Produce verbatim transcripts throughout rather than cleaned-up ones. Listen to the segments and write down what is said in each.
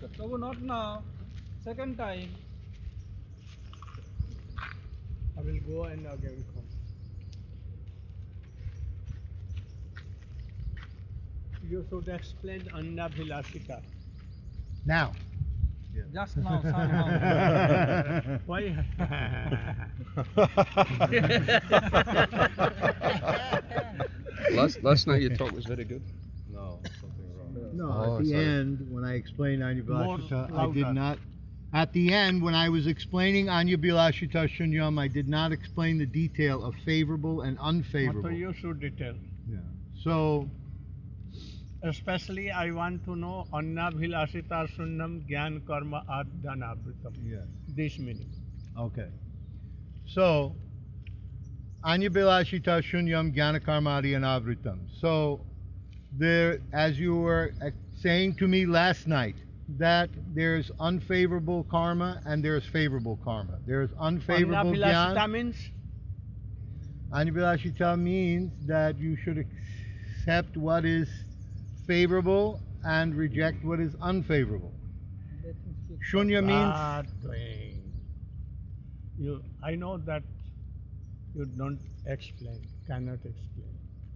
Prabhu, not now. Second time. I will go and again come. You should explain Annabhilasita. Now. Just now, somehow. Why? last, last night your talk was very good. No, something wrong. No, Oh, at the sorry. end, when I explained Anya More Bilashita, I did louder. not. At the end, when I was explaining Anya Bilashita Shunyam, I did not explain the detail of favorable and unfavorable. So you should detail. Yeah. So, Especially I want to know Annabhilasita Sunnam Gyan Karma Adhanavritam. yes. This meaning. Okay. So, Anya Bilashita Shunyam Jnana Karmadi and Avritam. So, there, as you were uh, saying to me last night, that there's unfavorable karma and there's favorable karma. There's unfavorable Annabhilasita jnana. means Anya Bilashita means that you should accept what is favorable and reject what is unfavorable. Shunya means bad thing. You, I know that you don't explain, cannot explain.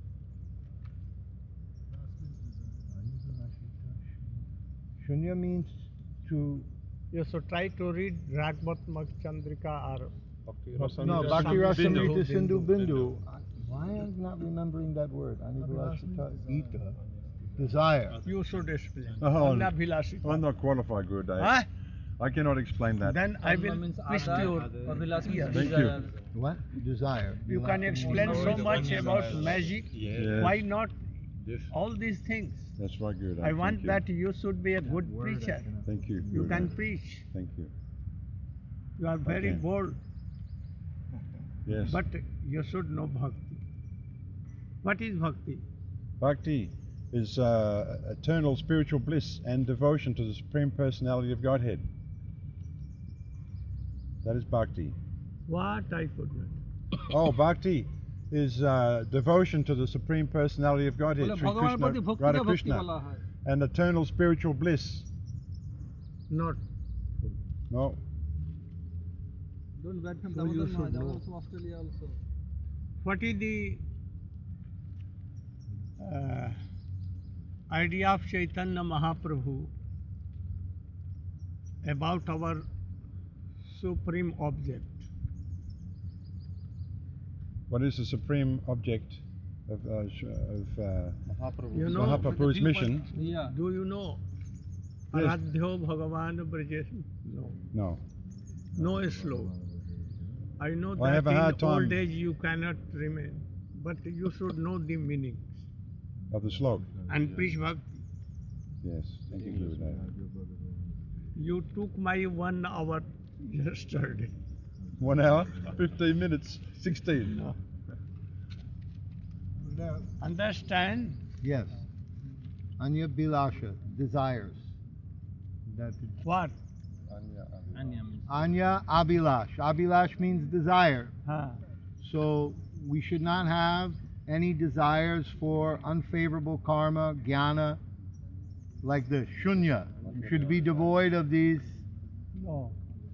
Shunya means to You should try to read Ragmatmak Chandrika or no Rasamrita Bhakti Sindhu. Rasamrita Sindhu Bindu. Why am I not remembering that word? Anya Bilashita Ita. Desire. You should explain. Oh, Annabhilasita. I'm not qualified, Gurudev. Huh? I cannot explain that. Then I Karma will means twist other, your. Abhilasha Yes. means Thank you. desire. What? Desire. You like can to explain know so the much desire. about magic. Yes. Why not all these things? That's right, Gurudev. I want Thank you. that you should be a good Word I preacher. cannot- Thank you. You Gurudev. can preach. Thank you. You are very Okay. bold, Yes. but you should know bhakti. What is bhakti? Bhakti is uh, eternal spiritual bliss and devotion to the Supreme Personality of Godhead. That is Bhakti. What I could not. Oh, Bhakti is uh, devotion to the Supreme Personality of Godhead, बोले Sri भगवान Krishna, प्रति भक्ति Radha का भक्ति Krishna, वाला है. and eternal spiritual bliss. Not. No, Don't bad from So you Damodar should Maharaj, know. also Australia also. What is the uh, idea of Chaitanya Mahaprabhu about our supreme object? what is the supreme object of, uh, sh- of uh, You know, Mahaprabhu's mission? Yeah. do you know? Yes. Aradhyo Bhagavan Brajesh? No. No. No slow. I know I that have a in hard time. old age you cannot remain, but you should know the meanings Of the slok. and preach bhakti. Yes. Thank you, Gurudev. You took my one hour yesterday. One hour, fifteen minutes, sixteen. No. Understand? Yes. Anya Bilasha, desires. That is What? Anya means. Anya Abhilash. Abhilash means desire. Huh. So we should not have any desires for unfavorable karma, jnana, like the shunya. You should be devoid of these No.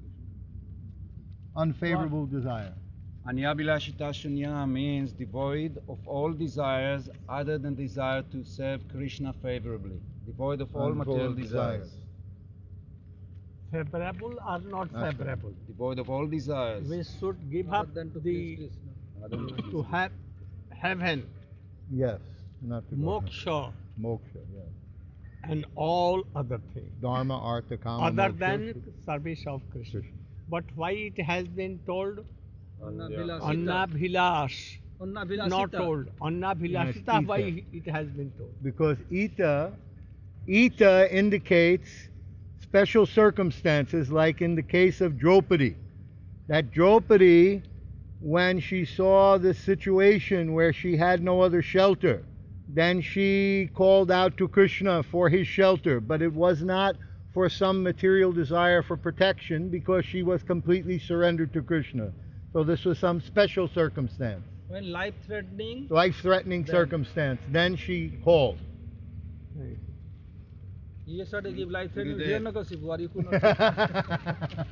unfavorable desires. Anyabilashita Shunya means devoid of all desires other than desire to serve Krishna favorably. Devoid of all material desires. Favorable or not favorable? Devoid of all desires. We should give up Than to the please Krishna. Other than to have heaven, Yes. Not to go to- moksha, Moksha, yes. and all other things Dharma, artha, kama, other moksha. than service of Krishna. But why it has been told Anna Vilasita. Annabhilash, Anna Vilasita. not told Annabhilasita? Yes, Why Ita. it has been told? Because ita, ita indicates special circumstances, like in the case of Draupadi. That Draupadi, when she saw the situation where she had no other shelter, then she called out to Krishna for his shelter, but it was not for some material desire for protection, because she was completely surrendered to Krishna. So this was some special circumstance, When life threatening, life-threatening Then- circumstance. Then she called. You yesterday give life threatening to Gurudev. Hiranyakashipu, or you could not.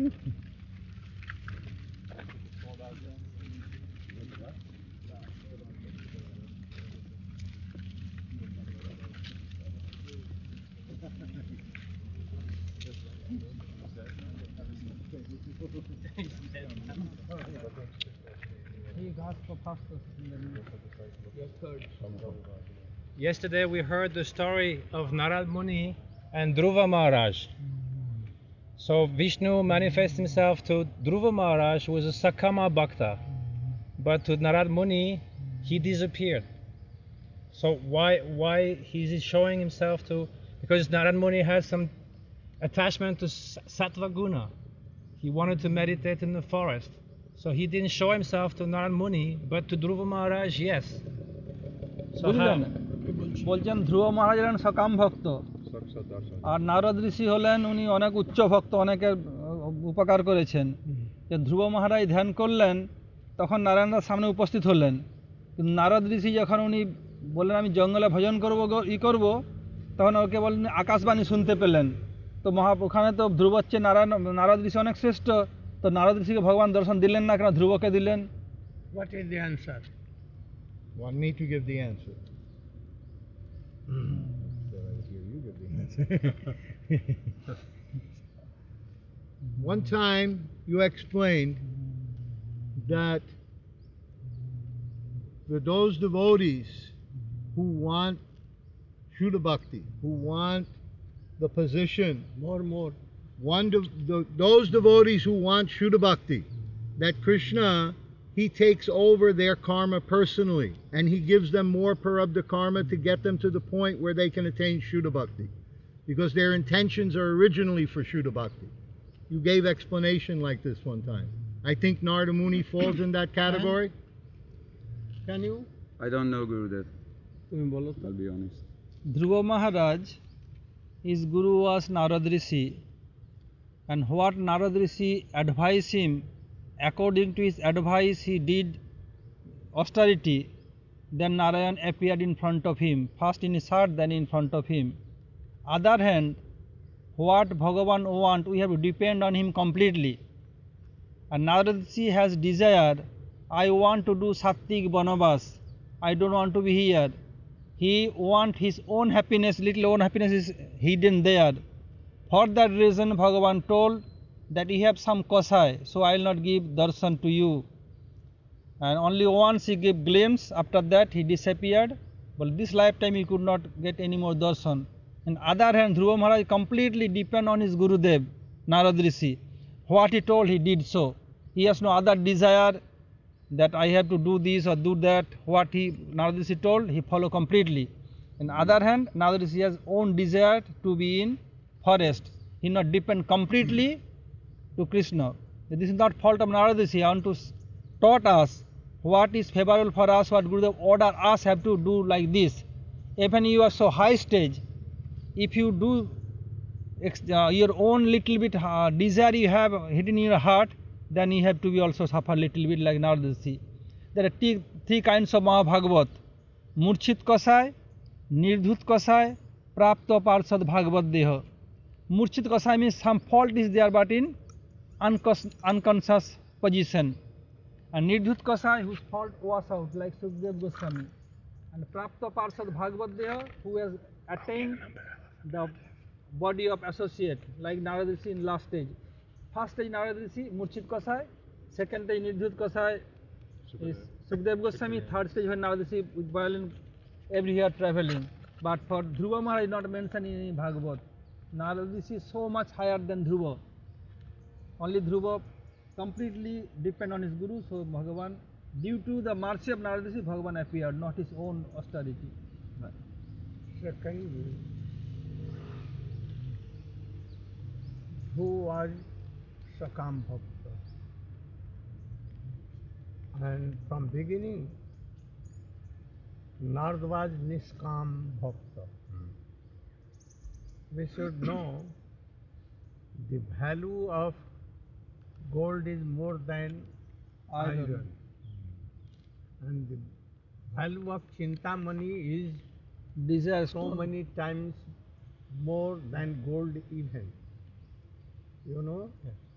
He got for pastors in the news. Yes, third. Yesterday we heard the story of Narad Muni and Dhruva Maharaj. So Vishnu manifests himself to Dhruva Maharaj, who was a Sakama Bhakta, but to Narad Muni he disappeared. So why why is he showing himself to? Because Narad Muni has some attachment to Sattva Guna. He wanted to meditate in the forest, so he didn't show himself to Narad Muni, but to Dhruva Maharaj, yes. So বুঝলেন how? বলছেন ধ্রুব মহারাজ হলেন সকাম ভক্ত আর নারদ ঋষি হলেন উনি অনেক উচ্চ ভক্ত, অনেকের আহ, উপকার করেছেন। যে ধ্রুব মহারাজ ধ্যান করলেন তখন নারায়ণদার সামনে উপস্থিত হলেন, কিন্তু নারদ ঋষি যখন উনি বললেন আমি জঙ্গলে ভজন করবো গো- ই করব, তখন ওকে বললেন আকাশবাণী শুনতে পেলেন। তো মহা ওখানে তো ধ্রুবর চেয়ে নারায়ণ নারদ ঋষি অনেক শ্রেষ্ঠ, তো নারদ ঋষিকে ভগবান দর্শন দিলেন না, কেন ধ্রুবকে দিলেন? What is the answer? Want me to give the answer? One time you explained that for those devotees who want Shuddha Bhakti, who want the position, More, more. one de- the, those devotees who want Shuddha Bhakti, that Krishna, he takes over their karma personally, and he gives them more parabdha karma to get them to the point where they can attain Shuddha Bhakti, because their intentions are originally for Shuddha Bhakti. You gave explanation like this one time. I think Narada Muni falls in that category. Can you? I don't know Gurudev, তুমি বলো তো। I'll be honest. Dhruv Maharaj, his guru was Narad Rishi, and what Narad Rishi advised him, according to his advice he did austerity. Then Narayan appeared in front of him, first in his heart, then in front of him. Other hand, what Bhagavan want, we have to depend on him completely. And Narad Rishi has desire, I want to do Sattik Banavas, I don't want to be here. He want his own happiness, little own happiness is hidden there. For that reason Bhagavan told that you have some kosai, so I will not give darshan to you. And only once he gave glimpse, after that he disappeared, but this lifetime he could not get any more darshan. On the other hand, Dhruva Maharaj completely depend on his Gurudev, Narad Rishi. What he told, he did so. He has no other desire that I have to do this or do that. What he Narad Rishi told, he follow completely. On the other hand, Narad Rishi has own desire to be in forest. He not depend completely to Krishna. This is not fault of Narad Rishi. He want to s- taught us what is favorable for us, what Gurudev order us have to do like this. Even you are so high stage, if you do ex- uh, your own little bit uh, desire you have hidden in your heart, then you have to be also suffer little bit like Narad Rishi. There are three, three kinds of Mahabhagavat: Murchit Kasai, Nirdhut Kasai, Prapta Parshad Bhagavat Deha. Murchit Kasai means some fault is there but in uncons- unconscious position. And Nirdhut Kasai whose fault was out like Sukdev Goswami. And Prapta Parshad Bhagavat Deha who has attained the body of associate like Narad Rishi in last stage. First stage Narad Rishi, Murchit Kasai. Second stage Nirdhut Kasai is Sukdev Goswami. Third stage when Narad Rishi with violin everywhere traveling. But for Dhruva Maharaj not mentioned in any Bhagavat. Narad Rishi is so much higher than Dhruva. Only Dhruva completely depend on his Guru. So Bhagavan, due to the mercy of Narad Rishi, Bhagavan appeared, not his own austerity. Secondly, who was Sakam Bhakta? And from beginning, Narad was Niskam Bhakta. We should know the value of gold is more than Iron. iron. And the value of Chintamani is Desire so many times more than gold even. You know?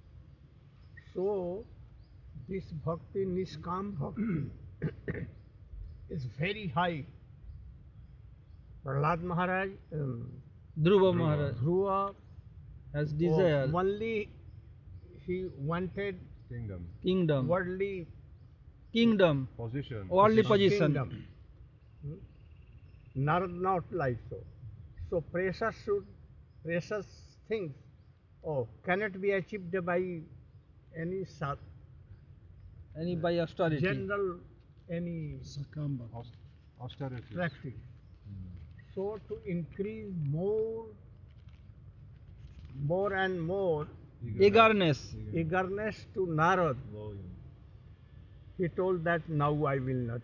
So, this bhakti, Niskam bhakti, is very high. Prahlad Maharaj, um, Dhruva Maharaj Dhruva, has desire, oh, only he wanted Kingdom, kingdom, worldly kingdom, position. worldly position. kingdom. Hmm? Not, not like so. So precious should, precious things, oh, cannot be achieved by any sat, Any by austerity. general, any Aus- Austerity. practice. So to increase more, more and more Eagerness. eagerness to Narad, he told that now I will not.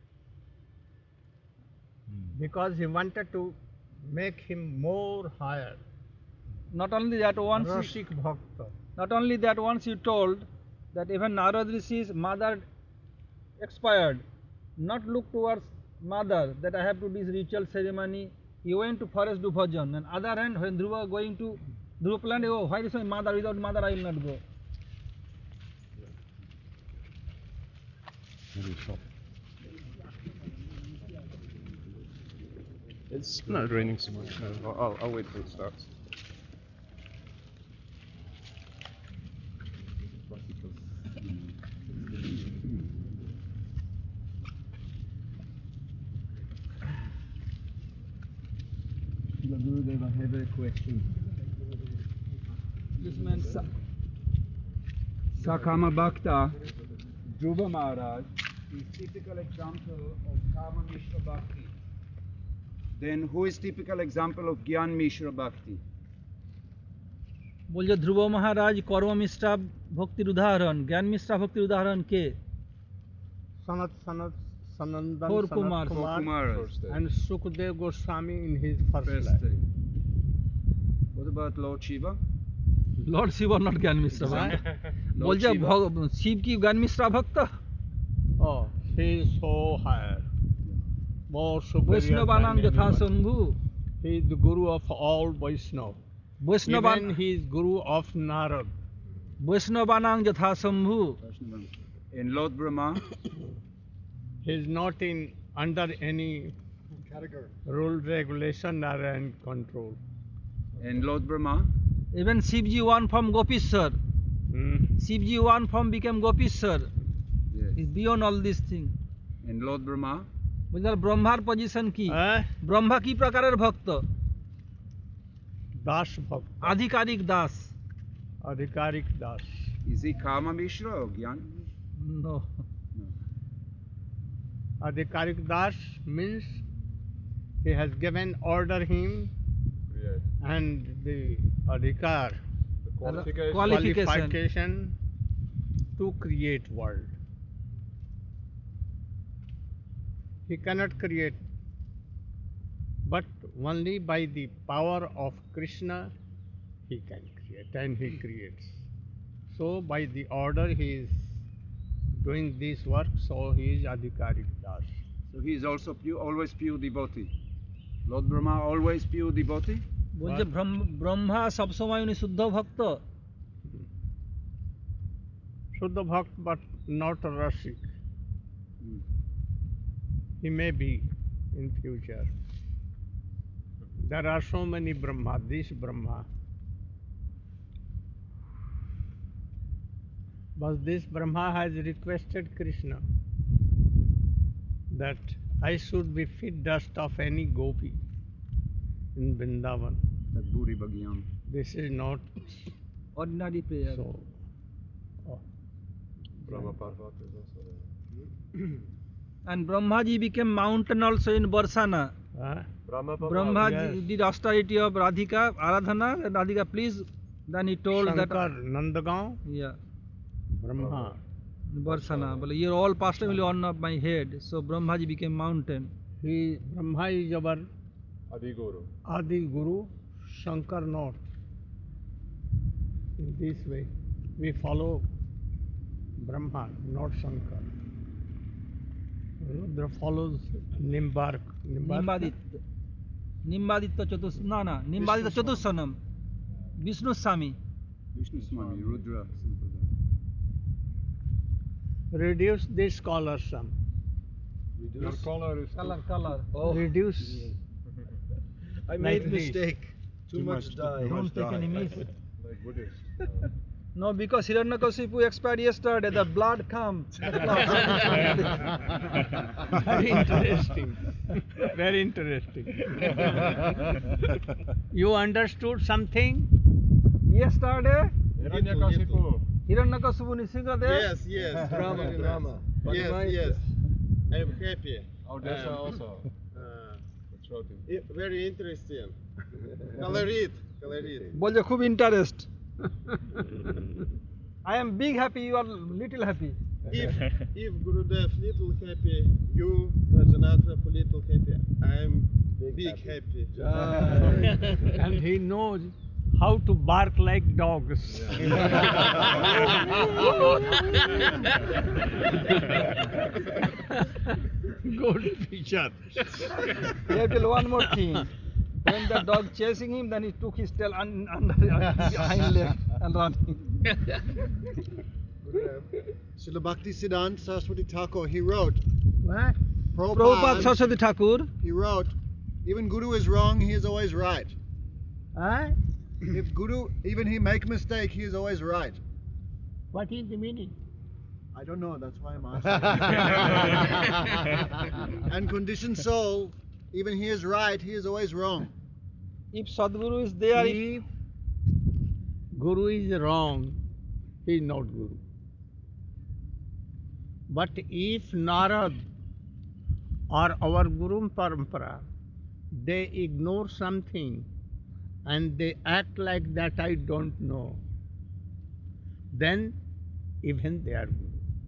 Because he wanted to make him more higher. Not only that, once you, Rasik Bhakta. not only that, once you told that even Narad Rishi's mother expired, not look towards mother that I have to do this ritual ceremony. He went to forest to bhajan. And other hand, when Dhruva going to Dhruva planned, oh, why is my mother? Without mother, I will not go. Maybe stop. It's not raining so much now. I'll, I'll, I'll wait till it starts. Gurudev, I have a question. This man, Sa- Sakama Bhakta, Dhruva Maharaj, is typical example of Kama Mishra Bhakti. Then who is typical example of Gyan Mishra Bhakti? বলছে ধ্রুব মহারাজ কর্ম মিশ্রা ভক্তির উদাহরণ, জ্ঞান মিশ্রা ভক্তির উদাহরণ কে? Sanat Sanat Sanandan Four Sanat Kumar. Four Kumar, Kumaras. and Sukdev Goswami in his first First life. day. What about Lord Shiva? Lord Shiva not জ্ঞান মিশ্রা Huh? Lord বলছে Shiva? ভগ- শিব কি জ্ঞান মিশ্রা ভক্ত? Oh, he is so higher. More superior বৈষ্ণবানাং than যথা anyone. Shambhu, He is the guru of all Vaishnava. বৈষ্ণবান Even he is guru of Narad. বৈষ্ণবানাং যথা Shambhu, And Lord Brahma, He is not in under any rule, regulation or any control. and Lord Brahma, even শিবজি one from Gopishwar, Hmm? শিবজি one from became Gopishwar, yes. Is beyond all this thing. And Lord Brahma, বুঝলেন ব্রহ্মার position কি? Eh? Brahma কি প্রকারের ভক্ত? Das Bhakta. আধিকারিক Das. Adhikarik Das. is he Kama Mishra or Gyan? No. Adhikarik Das means he has given order him and the adhikar, Qualification. qualification to create world. He cannot create, but only by the power of Krishna he can create, and he creates. So by the order he is doing this work, so he is Adhikarik Das. So he is also pure, always pure devotee. Lord Brahma always pure devotee. বলছে ব্রহ্ম- ব্রহ্মা সবসময় উনি শুদ্ধ ভক্ত, Shuddha Bhakt, but not Rasik. Hmm. He may be in future. There are so many Brahma, this Brahma. But this Brahma has requested Krishna that I should be fit dust of any gopi in Vrindavan. That Buri Bhagyam. This is not ordinary prayer. so. Oh. Brahma Parvata is also there. And Brahmaji became mountain also in Barsana. Huh? Brahma Brahmaji yes. did austerity of Radhika, Aradhana, and Radhika, please. Then he told that, Shankar, Nandagaon, yeah, Brahma. Barsana. But your all past will on of my head. So Brahmaji became mountain. He, Brahma is our Adi Guru. Adi Guru, Shankar not. In this way, we follow Brahma, not Shankar. Rudra follows Nimbark. Nimbadit. Nimbaditya Chatus no no Nimbaditya Chatussanam Vishnu Swami. Vishnu Swami, Rudra. Reduce this color some. Your color is Color color. Oh. Reduce. I made made mistake. mistake. Too, much, much- dye. too Don't much take dye. any miss. Like Buddhist. No, because Hiranyakasipu expired yesterday. The blood come. The blood. Very interesting. Very interesting. You understood something? Yesterday, Hiranyakasipu. Hiranyakasipu Nisingadev. Yes, yes. Drama, very nice. drama. But Yes, nice. yes. I'm happy. Odessa Um, also. Uh, That's right. i- very interesting. Colored, colored. Bolje khub interest. I am big happy. You are little happy. If if Gurudev little happy, you Rajanatra little happy. I'm big, happy. And he knows how to bark like dogs. Good picture. He have tell one more thing. When the dog chasing him, then he took his tail un- under his hind leg and running. Srila Bhakti Siddhanta Saraswati Thakur, he wrote, What? Prabhupada Prabhupada, Saraswati Thakur. he wrote, even Guru is wrong, he is always right. Huh? If Guru, even he make mistake, he is always right. What is the meaning? I don't know, that's why I'm asking. And conditioned soul, even he is right, he is always wrong. If Sadguru is there, if If Guru is wrong, he is not Guru. But if Narad or our Guru Parampara, they ignore something and they act like that I don't know, then even they are Guru.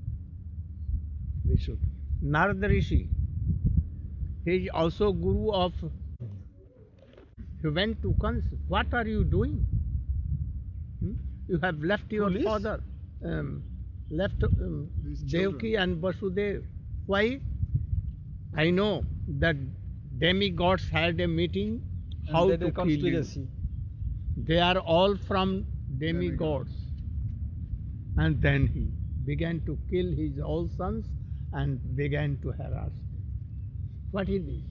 We should. Narad Rishi, he is also Guru of. He went to Kans. What are you doing? Hmm? You have left your Police? father, um, left um, These Devaki and Vasudev. Why? I know that demigods had a meeting how and to the kill you. conspiracy. They are all from demigods. And then he began to kill his own sons and began to harass them. What is this?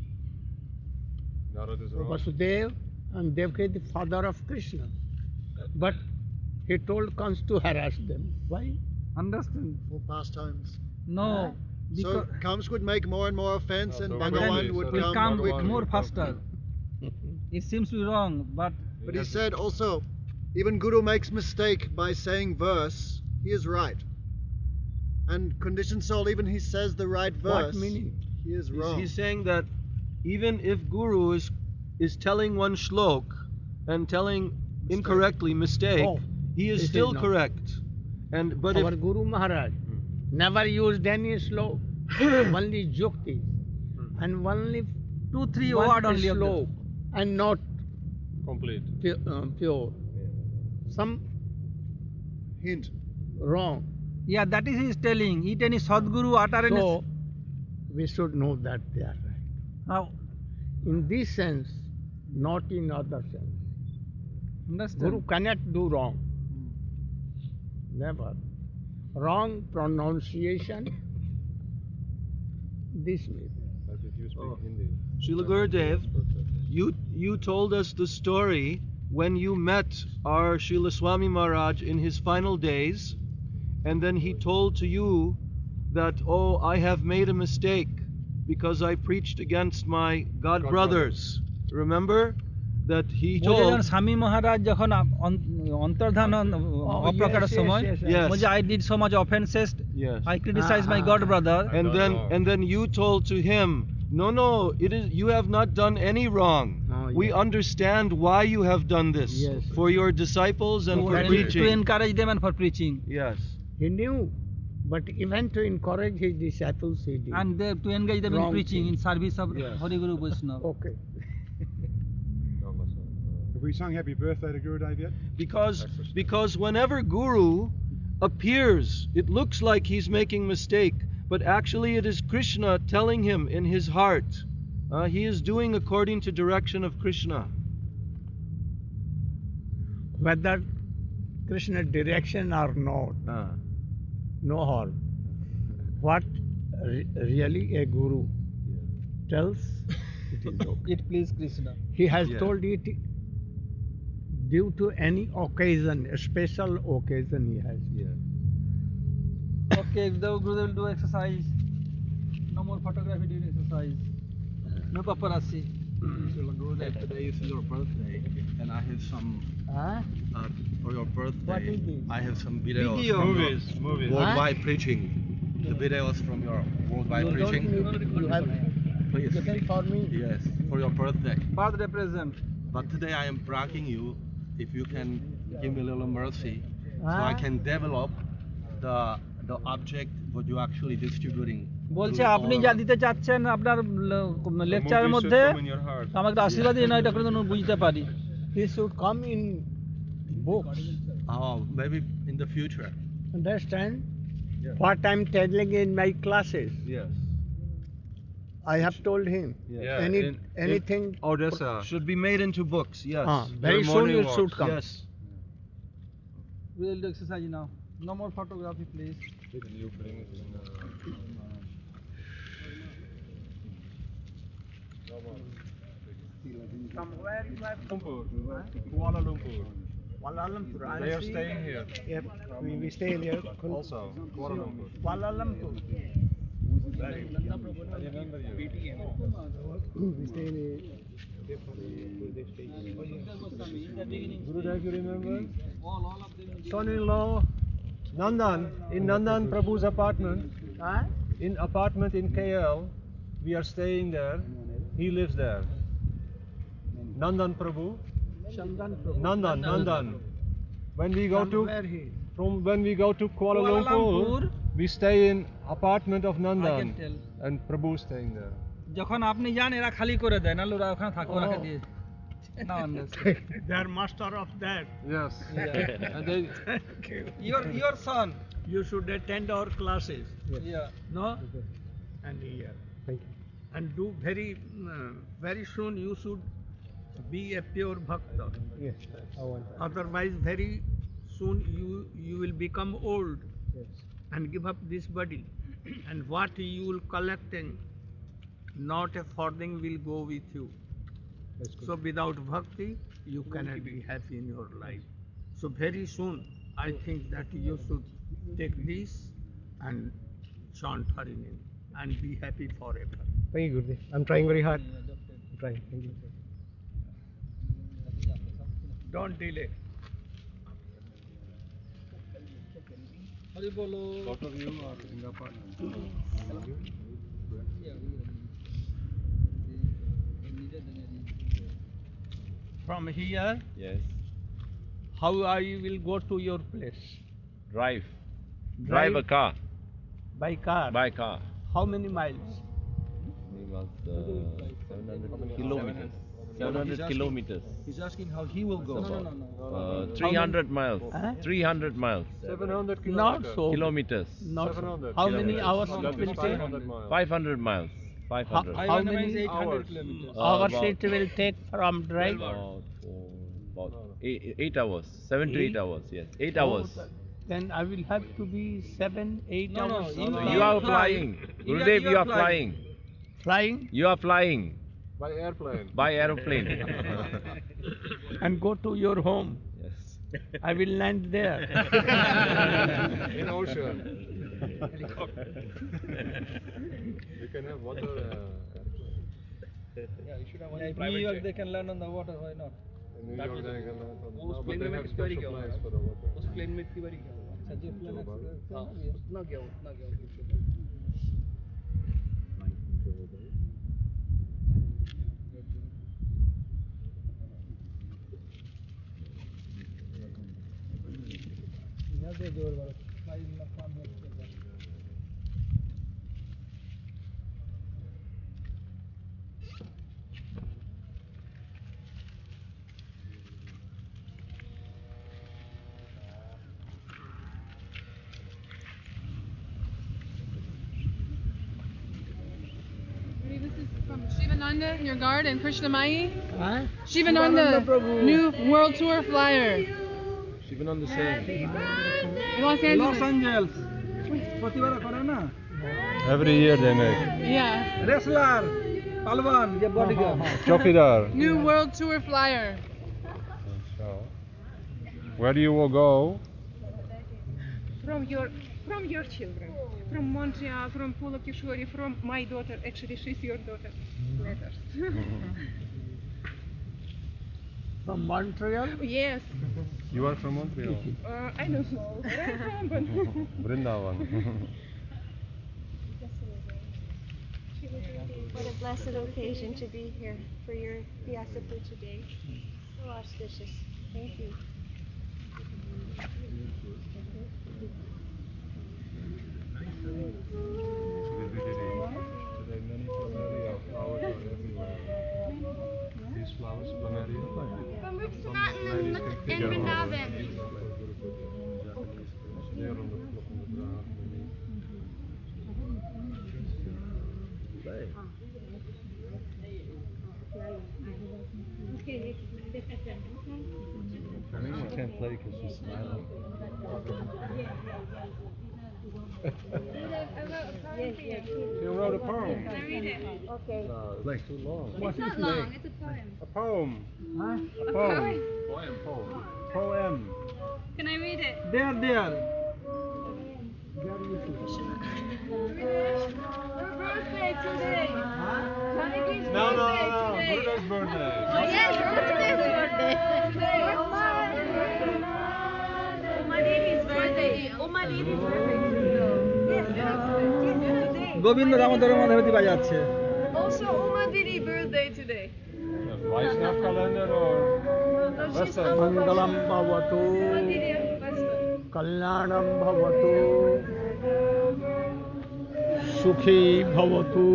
Narad is wrong. Vasudev and Devaki, the father of Krishna. But he told Kans to harass them. Why? Understand? For pastimes. No. So Because Kams would make more and more offense, Oh, and so Bhagavan then would so will come, come quickly. more will faster. It seems to be wrong, but But he said also, even Guru makes mistake by saying verse, he is right. And conditioned soul, even he says the right verse, What meaning? he is He's, wrong. he's saying that even if Guru is, is telling one shlok and telling incorrectly mistake, Oh, he is this is still not- correct. And but Our if Guru Maharaj never used any slope, only jukti, and only two, three one word only of slope, and not Complete. pure. Uh, pure. Some Hint. wrong. yeah, that is his telling. It any Sadguru utter any. So we should know that they are right. Now, In this sense, not in other sense. understand? Guru cannot do wrong. Never. Wrong pronunciation. This way. Like if you speak Oh. Hindi. Srila Gurudev, you you told us the story when you met our Srila Swami Maharaj in his final days, and then he told to you that, oh, I have made a mistake because I preached against my God, God brothers. Remember that he বলছে যখন told. Swami Maharaj যখন আপ- অন- অন্তর্ধান অপ্রকারের yes, yes, সময় yes, yes. বলছে I did so much offences Yes. I criticize my god brother And God then wrong. and then you told to him, no, no, it is you have not done any wrong. Oh, We yes. understand why you have done this Yes. for your disciples and for Very preaching. to encourage them and for preaching Yes. He knew, but even to encourage his disciples, he did. and they, to engage them in Wrong preaching thing. in service of Yes. Hari Guru Vaishnava. Okay. Have we sung happy birthday to Gurudev yet? Because because whenever Guru appears, it looks like he's making mistake, but actually it is Krishna telling him in his heart Uh, he is doing according to direction of Krishna. Whether Krishna direction or not, Ah. no harm. What re- really a guru tells, it is okay. It please Krishna. He has Yeah. told it due to any occasion, a special occasion he has. Yeah. Okay, the Gurudev will do exercise. No more photography during exercise. No paparazzi. Gurudev, today is your birthday, and I have some Huh? uh, for your birthday. What is this? I have some videos. Video. from Movies, your movies. Worldwide preaching. The videos from your worldwide You don't preaching. need, you have Please. given for me. Yes, for your birthday. Birthday present. But today I am bragging you, if you can give me a little mercy, so Ah. I can develop the the object what you actually distributing. বলছে to আপনি all যা of- দিতে চাচ্ছেন আপনার লেকচারের Movies should মধ্যে come in your heart. আমাকে একটা আশীর্বাদ দিন এটা করে যেন বুঝতে পারি This should come in books. Oh, maybe in the future. Understand? What I'm telling in my classes, Yes. I have told him. Yeah, Any in- anything. Odessa. Should be made into books. Yes. Ah, very Your soon morning it should walks. come. Yes. we will do exercise now. No more photography please. You bring it in, uh, From where you have Lumpur. Kuala Lumpur. Kuala Lumpur. I They are see- staying here. Yep, we, we stay here. Also, Kuala Lumpur. Kuala Lumpur. I remember you. We stay in. Gurudev, you remember? All, all of them. Son-in-law, Nandan, in Nandan Prabhu's apartment, Huh? in apartment in K L, we are staying there. He lives there. Nandan Prabhu. Chandan Prabhu. Nandan, Nandan. When we go From to where he? from when we go to Kuala, Kuala Lumpur, Lumpur. we stay in apartment of I can Nandan, tell. and Prabhu staying there. যখন আপনি যান এরা খালি করে দেয় নাহলে ওরা ওখানে থাকো রাখে দিয়ে না They are master of that. Yes. And they, your your son. You should attend our classes. Yeah. No? And here. Thank you. And do very, uh, very soon you should be a pure bhakta. Yes, I want that. Otherwise, very soon you you will become old Yes. and give up this body. And what you will collecting, not a farthing will go with you. That's good. So without bhakti, you cannot be happy in your life. So very soon, I think that you should take this and chant Hari name and be happy forever. Thank you, Gurudev. I'm trying very hard. I'm trying. Thank you. Don't delay. Hari বলো Lot of you are in the apartment. From here, Yes. how are you will go to your place? Drive. Drive a car. By car. By car. How many miles? It was uh, seven hundred kilometers. seven hundred kilometers. he's asking how he will go. no no no Uh, three hundred miles. Huh? three hundred miles. seven hundred Not kilometers. so. Kilometers. Not seven hundred. How many Kilometers. hours That it will is take? five hundred miles. five hundred miles. five How, hundred. how many eight hundred hours? kilometers. Uh, hours about- it will take from drive? About, uh, about eight, eight hours. Seven to eight Eight? hours. Yes. Eight hours. Then I will have to be seven, eight No, no, hours. in So You you are fly. flying. You are- Gurudev, you you are are flying. Flying You are flying By airplane. by aeroplane. and go to your home. Yes. I will land there. In ocean. You can have water. Uh, Yeah, you should have one New York they can land on the water, why not? in New York, they can have वो उस no, but plane they में have कितनी बारी special गया planes होगा? for the water. उस plane में कितनी बारी गया होगा? अच्छा जो प्लेन हाँ उतना गया उतना गया This is from Shivanand Shivananda, your guard, and Krishnamai? Huh? Shivananda, new world tour flyer. Shivananda Singh. In Los Angeles. Los Angeles. প্রতিবার করে না? Every year they make. Yeah. Wrestler, Palwan, your bodyguard. Chokidar. New world tour flyer. So, where do you all go? From your from your children, from Montreal, from Pulakeshwari, from my daughter. Actually, she's your daughter. Letters. From Montreal? Yes. You are from Montreal. Uh, I don't know where I'm from, but Vrindavan. What a blessed occasion to be here for your Vyasapur today. So auspicious. Thank you. Today many planaria flowers are everywhere. These flowers, planaria. Ladies can pick them all. They're on the floor, on the ground. She can't play because she's smiling. You wrote a poem. Can I read it? Okay. No, it's like too long. It's not long, it's a poem. A poem. Huh? A poem. Poem. Poem. Poem. Can I read it? There, there. Her birthday today. Janki's No, no, birthday no. today. Buddha's birthday. Oh, yes, birthday, birthday. Uma Devi's birthday. Uma Devi's birthday. Yes, today. Govinda দামোদরের মধ্যে হতে বাজাচ্ছে Also, Uma Devi birthday today. Vaishnav calendar or Western? Mangalam bhavatu, Uma Devi Western. Kalyanam bhavatu, Sukhi bhavatu,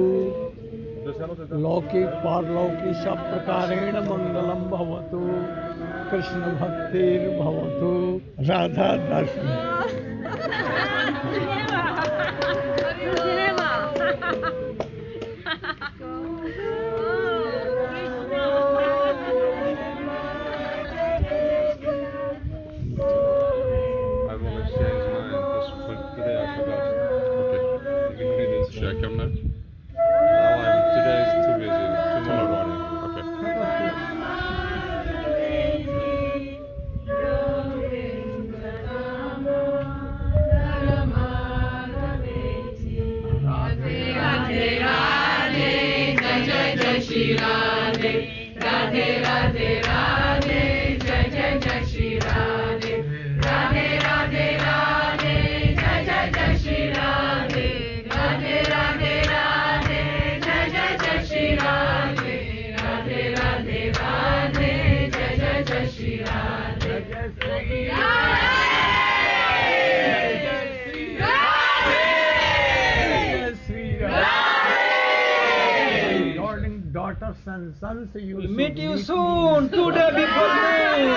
Loki parloki saprakareण mangalam bhavatu, Krishna bhaktir bhavatu, Radha Dashmi. I will exchange mine because for today I forgot. Okay. You can read it. Should I come now? No, I'm, today is too busy. Tomorrow morning. Okay. Daughters and sons, you Meet you soon. Today be birthday.